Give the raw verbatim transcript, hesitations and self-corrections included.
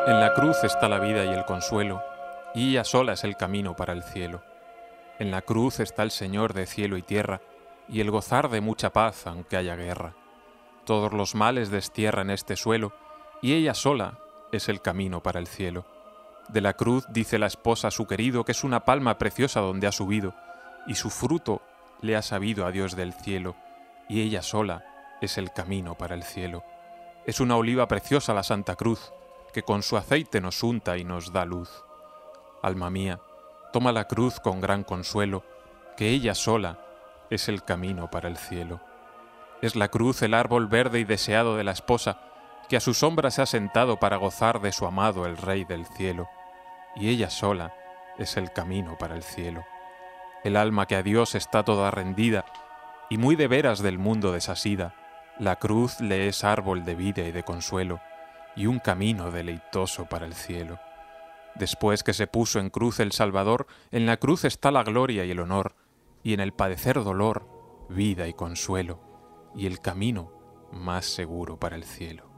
En la cruz está la vida y el consuelo, y ella sola es el camino para el cielo. En la cruz está el Señor de cielo y tierra, y el gozar de mucha paz aunque haya guerra. Todos los males destierra en este suelo, y ella sola es el camino para el cielo. De la cruz dice la esposa a su querido que es una palma preciosa donde ha subido, y su fruto le ha sabido a Dios del cielo, y ella sola es el camino para el cielo. Es una oliva preciosa la Santa Cruz, que con su aceite nos unta y nos da luz. Alma mía, toma la cruz con gran consuelo, que ella sola es el camino para el cielo. Es la cruz el árbol verde y deseado de la esposa, que a su sombra se ha sentado para gozar de su amado el Rey del cielo, y ella sola es el camino para el cielo. El alma que a Dios está toda rendida, y muy de veras del mundo desasida, la cruz le es árbol de vida y de consuelo, y un camino deleitoso para el cielo. Después que se puso en cruz el Salvador, en la cruz está la gloria y el honor, y en el padecer dolor, vida y consuelo, y el camino más seguro para el cielo.